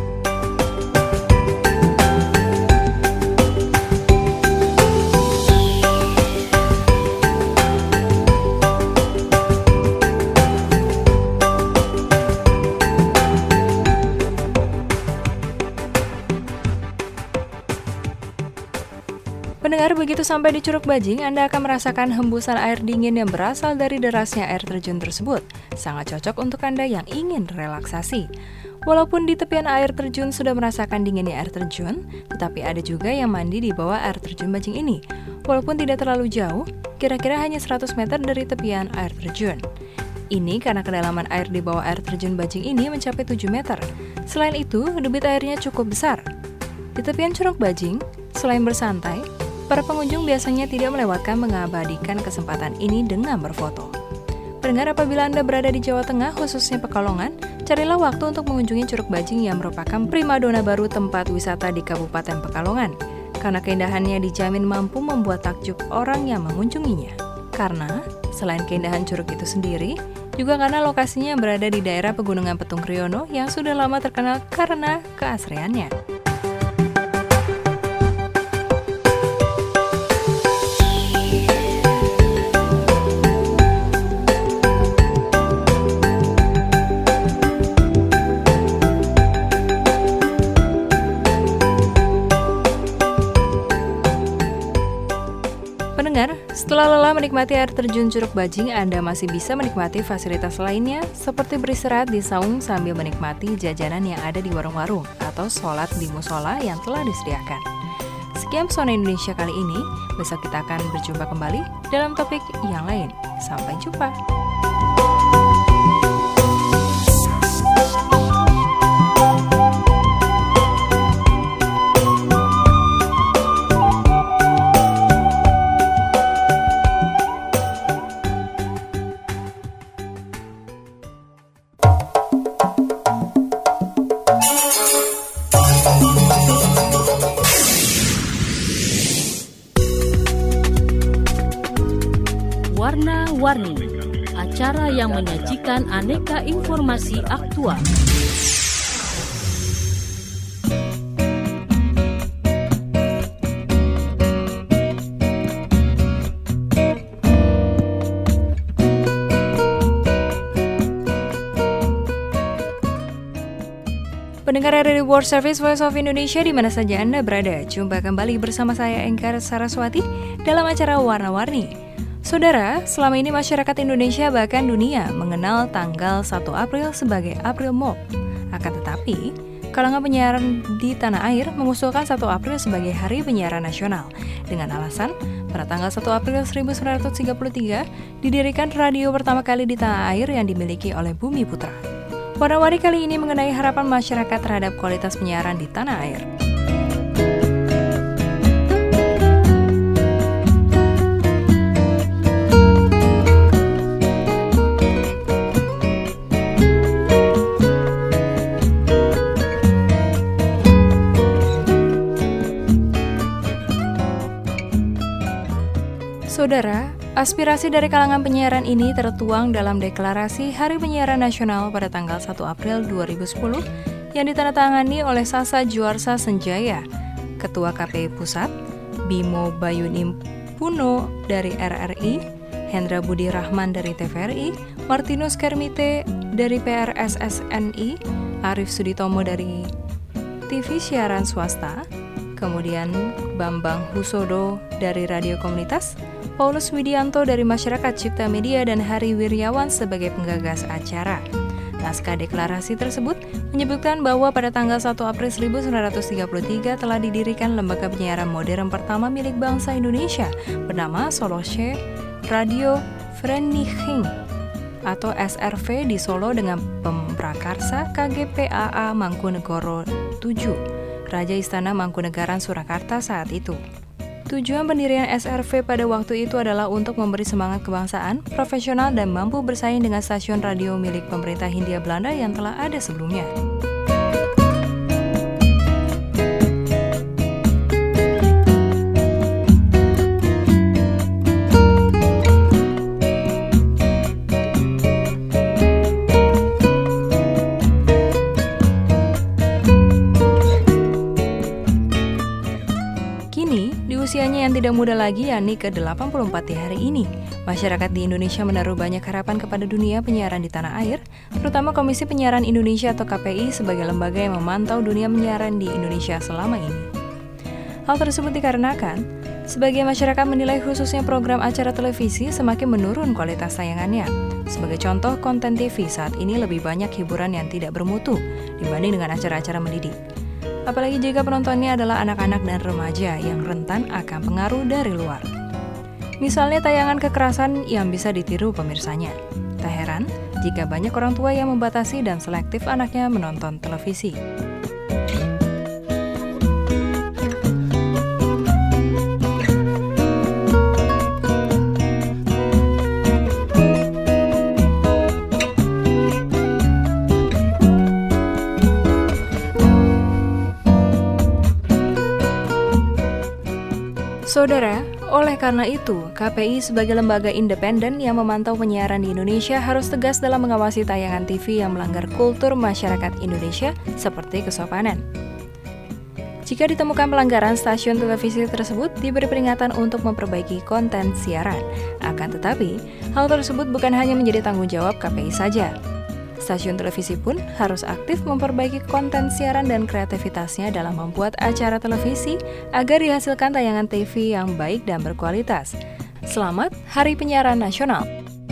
Pendengar, begitu sampai di Curug Bajing, Anda akan merasakan hembusan air dingin yang berasal dari derasnya air terjun tersebut. Sangat cocok untuk Anda yang ingin relaksasi. Walaupun di tepian air terjun sudah merasakan dinginnya air terjun, tetapi ada juga yang mandi di bawah air terjun Bajing ini. Walaupun tidak terlalu jauh, kira-kira hanya 100 meter dari tepian air terjun. Ini karena kedalaman air di bawah air terjun Bajing ini mencapai 7 meter. Selain itu, debit airnya cukup besar. Di tepian Curug Bajing, selain bersantai, para pengunjung biasanya tidak melewatkan mengabadikan kesempatan ini dengan berfoto. Pendengar, apabila Anda berada di Jawa Tengah, khususnya Pekalongan, Carilah waktu untuk mengunjungi Curug Bajing yang merupakan primadona baru tempat wisata di Kabupaten Pekalongan, karena keindahannya dijamin mampu membuat takjub orang yang mengunjunginya. Karena selain keindahan curug itu sendiri, juga karena lokasinya berada di daerah Pegunungan Petung Kriono yang sudah lama terkenal karena keasriannya. Setelah lelah menikmati air terjun Curug Bajing, Anda masih bisa menikmati fasilitas lainnya seperti beristirahat di saung sambil menikmati jajanan yang ada di warung-warung atau sholat di musola yang telah disediakan. Sekian Pesona Indonesia kali ini, besok kita akan berjumpa kembali dalam topik yang lain. Sampai jumpa. Warna-Warni, acara yang menyajikan aneka informasi aktual. Pendengar RRI World Service Voice of Indonesia di mana saja Anda berada, jumpa kembali bersama saya Engkar Saraswati dalam acara Warna-Warni. Saudara, selama ini masyarakat Indonesia bahkan dunia mengenal tanggal 1 April sebagai April Mop. Akan tetapi, kalangan penyiaran di tanah air mengusulkan 1 April sebagai Hari Penyiaran Nasional dengan alasan pada tanggal 1 April 1933 didirikan radio pertama kali di tanah air yang dimiliki oleh Bumi Putra. Warna-warni kali ini mengenai harapan masyarakat terhadap kualitas penyiaran di tanah air. Saudara, aspirasi dari kalangan penyiaran ini tertuang dalam Deklarasi Hari Penyiaran Nasional pada tanggal 1 April 2010 yang ditandatangani oleh Sasa Juarsa Senjaya, Ketua KPI Pusat, Bimo Bayunim Puno dari RRI, Hendra Budi Rahman dari TVRI, Martinus Kermite dari PRSSNI, Arif Suditomo dari TV Siaran Swasta, kemudian Bambang Husodo dari Radio Komunitas, Paulus Widianto dari Masyarakat Cipta Media, dan Hari Wiryawan sebagai penggagas acara. Naskah deklarasi tersebut menyebutkan bahwa pada tanggal 1 April 1933 telah didirikan lembaga penyiaran modern pertama milik bangsa Indonesia bernama Solosche Radio Vereniging atau SRV di Solo dengan pemprakarsa KGPAA Mangkunegoro 7, Raja Istana Mangkunegaran Surakarta saat itu. Tujuan pendirian SRV pada waktu itu adalah untuk memberi semangat kebangsaan, profesional, dan mampu bersaing dengan stasiun radio milik pemerintah Hindia Belanda yang telah ada sebelumnya. Usianya yang tidak muda lagi, yakni ke-84 di hari ini, masyarakat di Indonesia menaruh banyak harapan kepada dunia penyiaran di tanah air, terutama Komisi Penyiaran Indonesia atau KPI sebagai lembaga yang memantau dunia penyiaran di Indonesia selama ini. Hal tersebut dikarenakan, sebagian masyarakat menilai khususnya program acara televisi semakin menurun kualitas tayangannya. Sebagai contoh, konten TV saat ini lebih banyak hiburan yang tidak bermutu dibanding dengan acara-acara mendidik. Apalagi jika penontonnya adalah anak-anak dan remaja yang rentan akan pengaruh dari luar. Misalnya tayangan kekerasan yang bisa ditiru pemirsanya. Tak heran jika banyak orang tua yang membatasi dan selektif anaknya menonton televisi. Saudara, oleh karena itu, KPI sebagai lembaga independen yang memantau penyiaran di Indonesia harus tegas dalam mengawasi tayangan TV yang melanggar kultur masyarakat Indonesia seperti kesopanan. Jika ditemukan pelanggaran, stasiun televisi tersebut diberi peringatan untuk memperbaiki konten siaran. Akan tetapi, hal tersebut bukan hanya menjadi tanggung jawab KPI saja. Stasiun televisi pun harus aktif memperbaiki konten siaran dan kreativitasnya dalam membuat acara televisi agar dihasilkan tayangan TV yang baik dan berkualitas. Selamat Hari Penyiaran Nasional!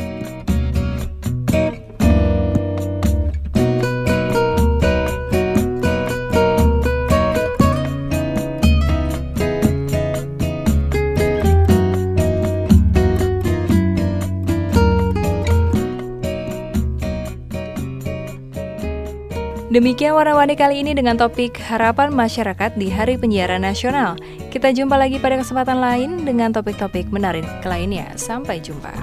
Demikian warna-warni kali ini dengan topik harapan masyarakat di Hari Penyiaran Nasional. Kita jumpa lagi pada kesempatan lain dengan topik-topik menarik lainnya. Sampai jumpa.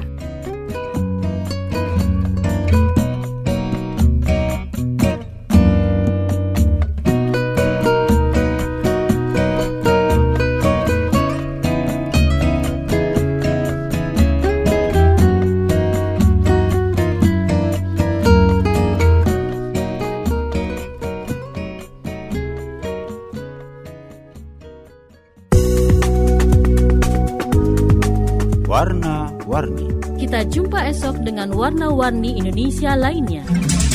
Warna-warni. Kita jumpa esok dengan warna-warni Indonesia lainnya.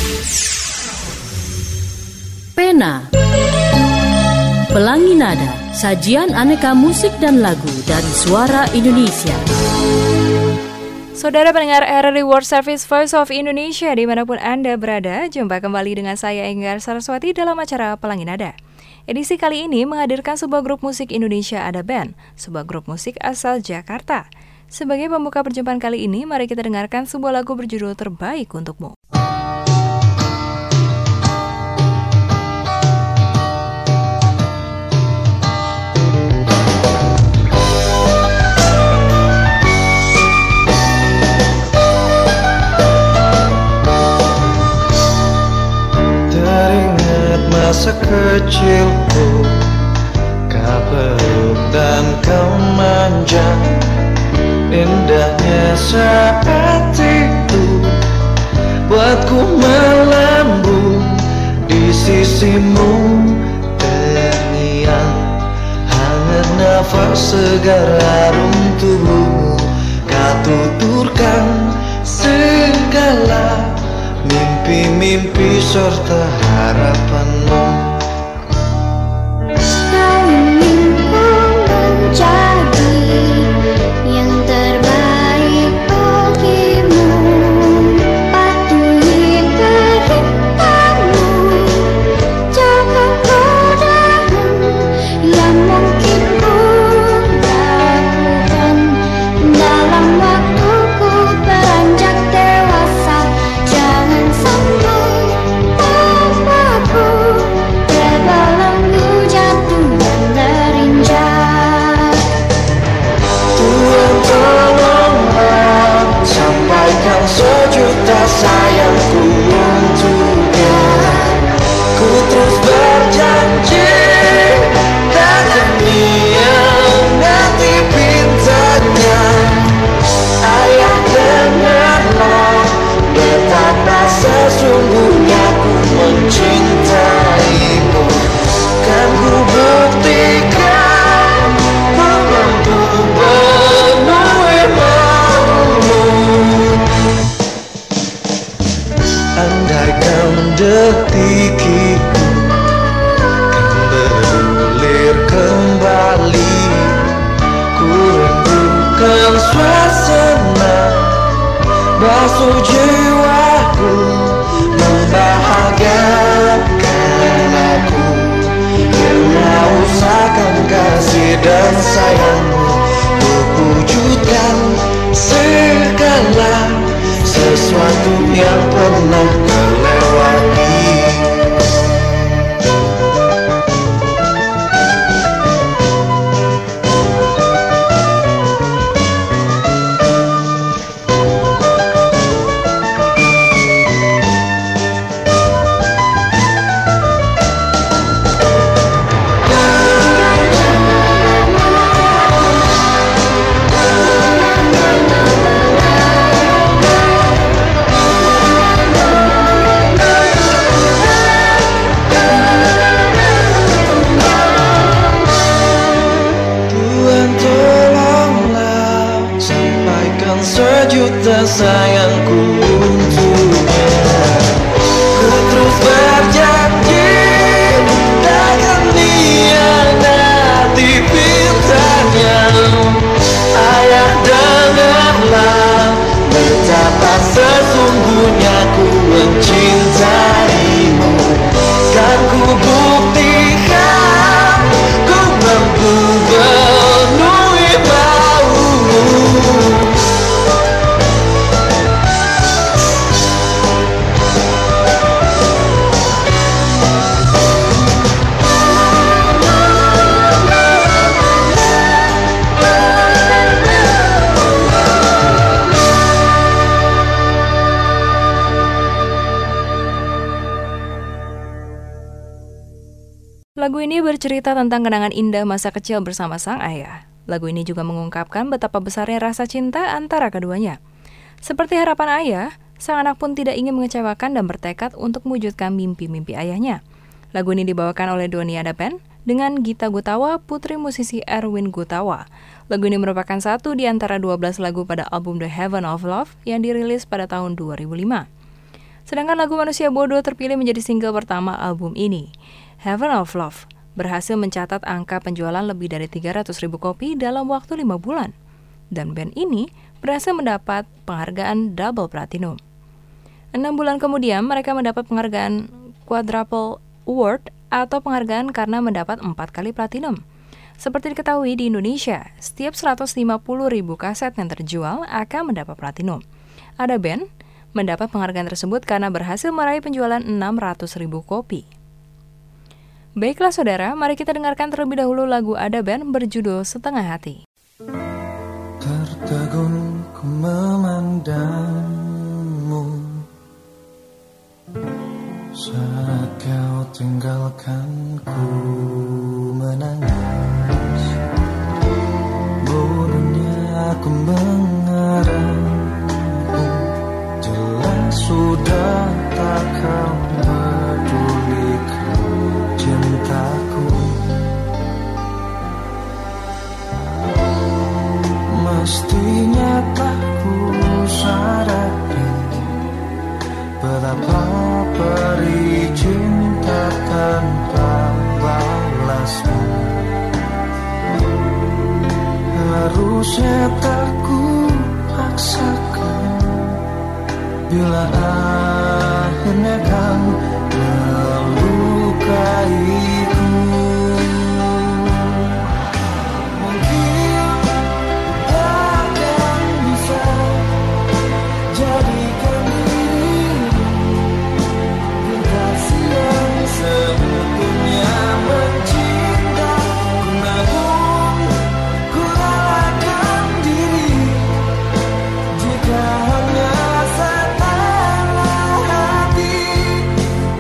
Pena, Pelangi Nada, sajian aneka musik dan lagu dari suara Indonesia. Saudara pendengar RRI World Service Voice of Indonesia dimanapun Anda berada, jumpa kembali dengan saya Enggar Saraswati dalam acara Pelangi Nada. Edisi kali ini menghadirkan sebuah grup musik Indonesia Ada Band, sebuah grup musik asal Jakarta. Sebagai pembuka perjumpaan kali ini, mari kita dengarkan sebuah lagu berjudul Terbaik Untukmu. Teringat masa kecilku, kau peluk dan kau manja. Indahnya saat itu buatku melambung di sisimu, terngiang hangat nafas segar harum tubuhmu. Kau tuturkan segala mimpi-mimpi serta harapanmu. Kau inginku menjadi yang terbaik bagimu, patuhi perintahmu, jaga kodamu yang mungkin ku lakukan dalam waktuku beranjak dewasa. Jangan sampai tanpaku terbelenggu jatuh dan terinjak. Tuhan tolonglah, sampaikan sejuta sayangku untuknya. Ku terus berjanji takkan mengingati pintanya. Ayah dengarlah betapa sesungguhnya ku mencintaimu. Kan ku buktikan ku mampu penuhi maumu. Andaikan detik itu kan bergulir kembali, ku rindukan suasana basuh jiwaku, membahagiakan aku. Kau usahakan kasih dan sayangmu, untuk wujudkan segala sesuatu yang pernah terlewati. cinta sayangku untuknya. Ku terus berjanji takkan hianati pintanya. Ayah dengarlah betapa sesungguhnya ku mencintaimu. Kan ku buktikan ku mampu memenuhi maumu. Lagu ini bercerita tentang kenangan indah masa kecil bersama sang ayah. Lagu ini juga mengungkapkan betapa besarnya rasa cinta antara keduanya. Seperti harapan ayah, sang anak pun tidak ingin mengecewakan dan bertekad untuk mewujudkan mimpi-mimpi ayahnya. Lagu ini dibawakan oleh Doni Ada Band dengan Gita Gutawa, putri musisi Erwin Gutawa. Lagu ini merupakan satu di antara 12 lagu pada album The Heaven of Love yang dirilis pada tahun 2005. Sedangkan lagu Manusia Bodoh terpilih menjadi single pertama album ini. Heaven of Love berhasil mencatat angka penjualan lebih dari 300.000 kopi dalam waktu 5 bulan. Dan band ini berhasil mendapat penghargaan Double Platinum. 6 bulan kemudian mereka mendapat penghargaan Quadruple Award atau penghargaan karena mendapat 4 kali Platinum. Seperti diketahui di Indonesia, setiap 150.000 kaset yang terjual akan mendapat Platinum. Ada band mendapat penghargaan tersebut karena berhasil meraih penjualan 600.000 kopi. Baiklah saudara, mari kita dengarkan terlebih dahulu lagu Ada Band berjudul Setengah Hati. Tertegun ku memandangmu saat kau tinggalkan ku menangis. Bodohnya aku mengarahmu, jelas sudah tak kau pedulikan cintaku. Mestinya tak ku sadari betapa perih cinta tanpa balasmu. Harusnya tak ku paksakan bila akhirnya kan melukaiku. Mungkin takkan bisa jadikan dirimu generasi yang seutuhnya mencinta. Namun ku relakan diri jika hanya setengah hati.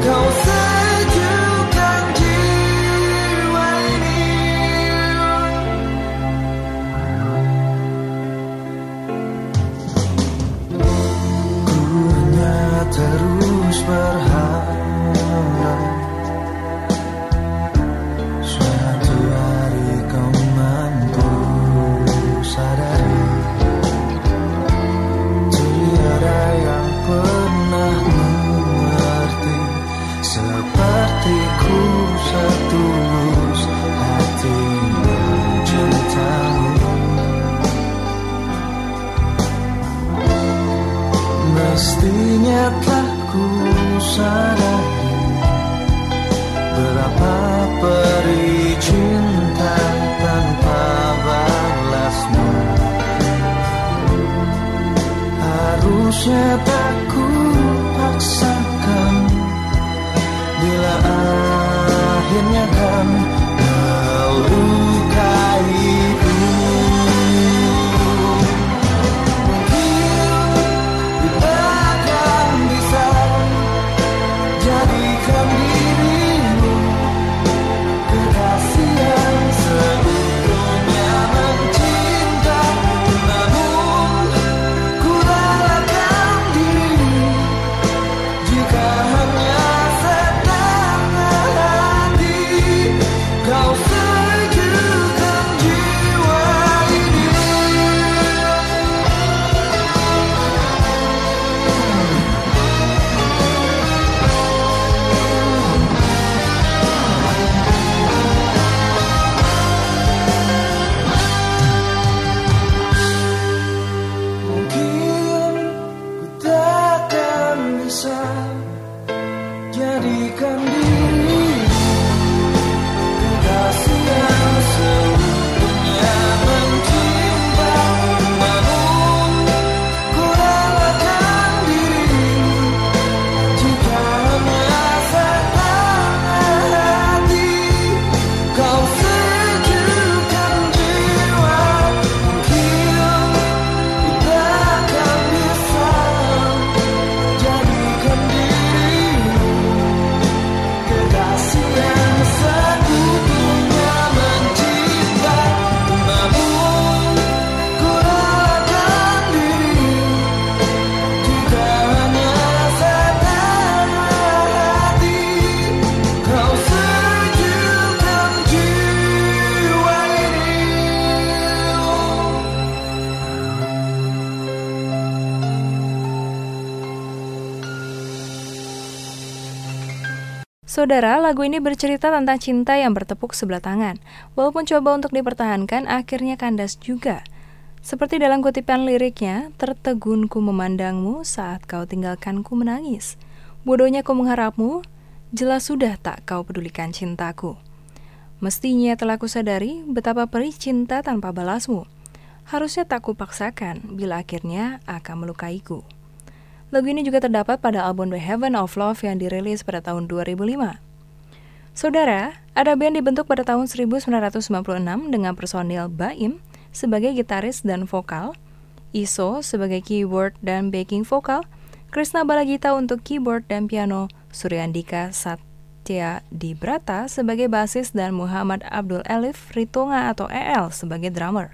Saudara, lagu ini bercerita tentang cinta yang bertepuk sebelah tangan. Walaupun coba untuk dipertahankan, akhirnya kandas juga. Seperti dalam kutipan liriknya, tertegunku memandangmu saat kau tinggalkanku menangis. Bodohnya ku mengharapmu, jelas sudah tak kau pedulikan cintaku. Mestinya telah kusadari betapa perih cinta tanpa balasmu. Harusnya tak kupaksakan bila akhirnya akan melukaiku. Lagu ini juga terdapat pada album The Heaven of Love yang dirilis pada tahun 2005. Saudara, ada band dibentuk pada tahun 1996 dengan personil Baim sebagai gitaris dan vokal, Iso sebagai keyboard dan backing vokal, Krishna Balagita untuk keyboard dan piano, Suryandika Satya Dibrata sebagai basis dan Muhammad Abdul Elif Ritonga atau EL sebagai drummer.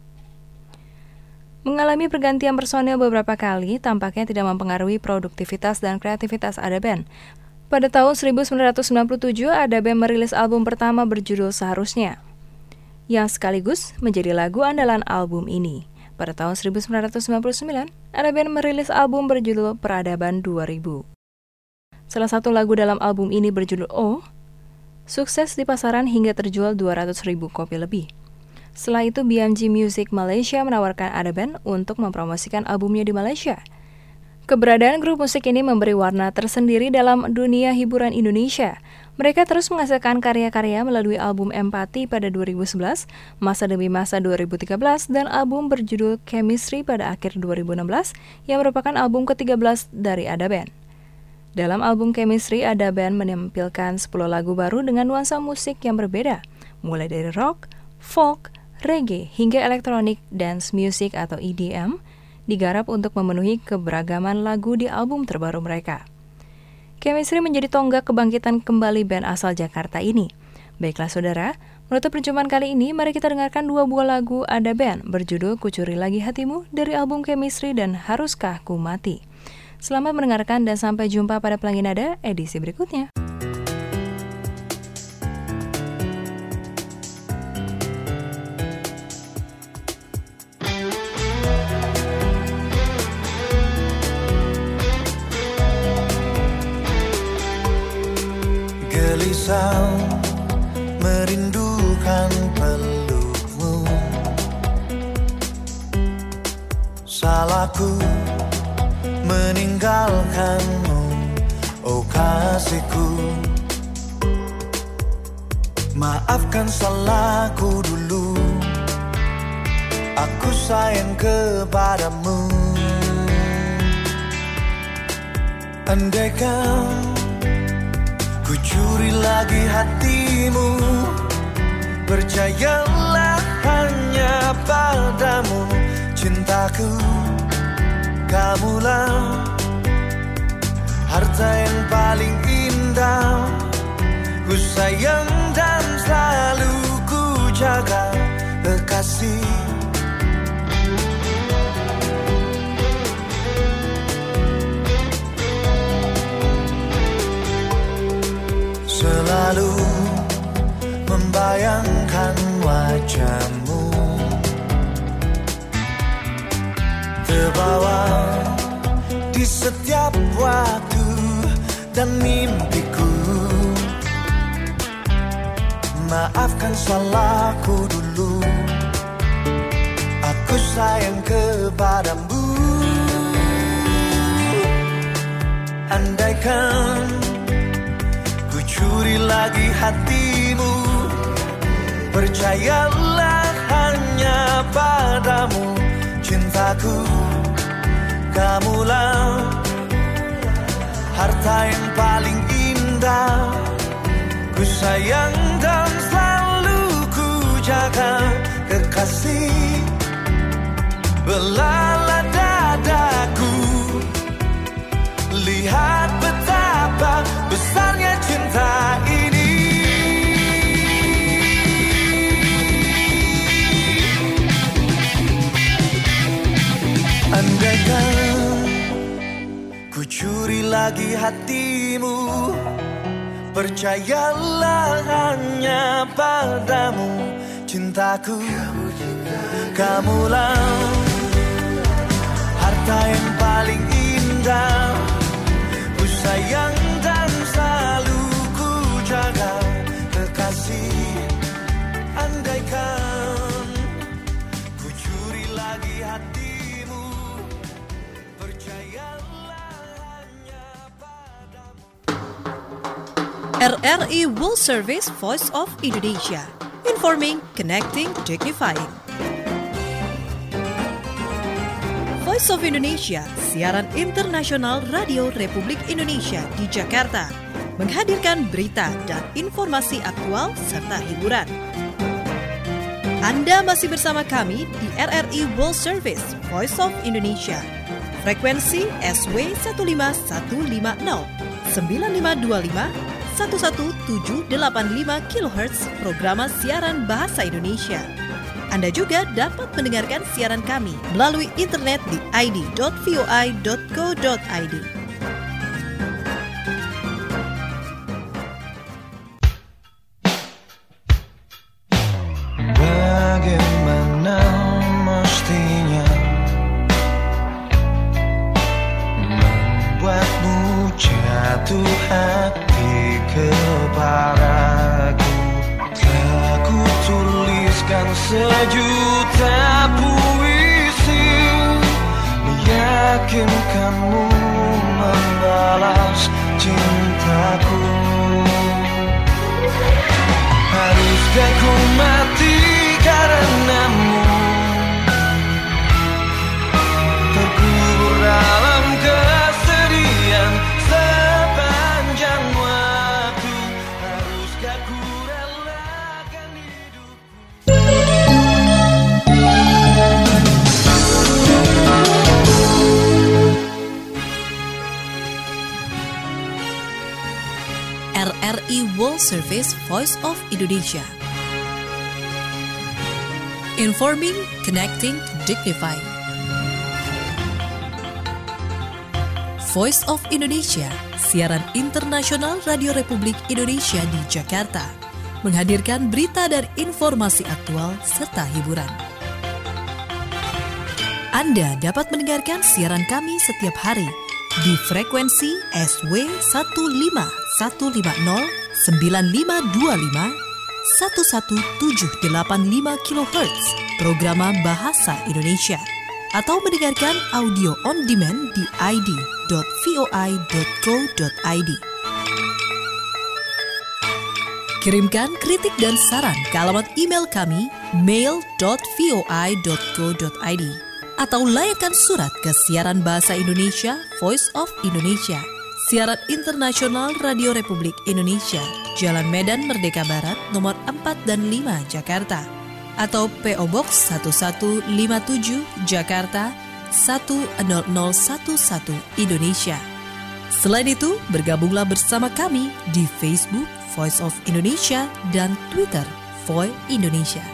Mengalami pergantian personil beberapa kali, tampaknya tidak mempengaruhi produktivitas dan kreativitas Ada Band. Pada tahun 1997, Ada Band merilis album pertama berjudul Seharusnya, yang sekaligus menjadi lagu andalan album ini. Pada tahun 1999, Ada Band merilis album berjudul Peradaban 2000. Salah satu lagu dalam album ini berjudul Oh, sukses di pasaran hingga terjual 200.000 kopi lebih. Setelah itu, BMG Music Malaysia menawarkan Ada Band untuk mempromosikan albumnya di Malaysia. Keberadaan grup musik ini memberi warna tersendiri dalam dunia hiburan Indonesia. Mereka terus menghasilkan karya-karya melalui album Empati pada 2011, Masa Demi Masa 2013, dan album berjudul Chemistry pada akhir 2016 yang merupakan album ke-13 dari Ada Band. Dalam album Chemistry, Ada Band menampilkan 10 lagu baru dengan nuansa musik yang berbeda, mulai dari rock, folk, reggae, hingga electronic dance music atau EDM, digarap untuk memenuhi keberagaman lagu di album terbaru mereka. Chemistry menjadi tonggak kebangkitan kembali band asal Jakarta ini. Baiklah saudara, menutup perjumpaan kali ini, mari kita dengarkan 2 buah lagu Ada Band berjudul Kucuri Lagi Hatimu dari album Chemistry dan Haruskah Ku Mati. Selamat mendengarkan dan sampai jumpa pada Pelangi Nada edisi berikutnya. Gelisah merindukan pelukmu, salahku meninggalkanmu, oh kasihku. Maafkan salahku dulu, aku sayang kepadamu. Andaikan ku curi lagi hatimu, percayalah hanya padamu, cintaku. Kamulah harta yang paling indah, ku sayang dan selalu ku jaga, kekasih. Selalu membayangkan wajahmu, terbawa di setiap waktu dan mimpiku. Maafkan salahku dulu, aku sayang kepadamu. Andaikan ku curi lagi hatimu, percayalah hanya padamu, cintaku. Kamulah harta yang paling indah, ku sayang dan selalu ku jaga, kekasih. Belalak dadaku, lihat betapa besarnya cinta ini. Andaikan ku curi lagi hatimu, percayalah hanya padamu, cintaku. Kamulah harta yang paling indah, ku sayang dan selalu ku takkan ku curi lagi hatimu. Percayalah hanya padamu. RRI World Service Voice of Indonesia. Informing, connecting, dignifying. Voice of Indonesia, siaran internasional Radio Republik Indonesia di Jakarta, menghadirkan berita dan informasi aktual serta hiburan. Anda masih bersama kami di RRI World Service Voice of Indonesia. Frekuensi SW 15150, 9525, 11785 kHz programa siaran bahasa Indonesia. Anda juga dapat mendengarkan siaran kami melalui internet di id.voi.co.id. Bagaimana mestinya membuatmu jatuh hati kepadaku? Telah ku tuliskan sejuta puisi, meyakinkanmu membalas cintaku. Haruskah ku mati karenamu, terkubur dalam kesedihan sepanjang waktu? Haruskah ku relakan hidupku? RRI World Service Voice of Indonesia. Informing, connecting, dignifying. Voice of Indonesia, siaran internasional Radio Republik Indonesia di Jakarta, menghadirkan berita dan informasi aktual serta hiburan. Anda dapat mendengarkan siaran kami setiap hari di frekuensi SW 15150, 9525, 11785 kHz programa bahasa Indonesia, atau mendengarkan audio on demand di id.voi.co.id. Kirimkan kritik dan saran ke alamat email kami mail.voi.co.id atau layangkan surat ke siaran bahasa Indonesia Voice of Indonesia, siaran internasional Radio Republik Indonesia, Jalan Medan Merdeka Barat, nomor 4 dan 5, Jakarta, atau PO Box 1157, Jakarta 10011, Indonesia. Selain itu, bergabunglah bersama kami di Facebook Voice of Indonesia dan Twitter Voi Indonesia.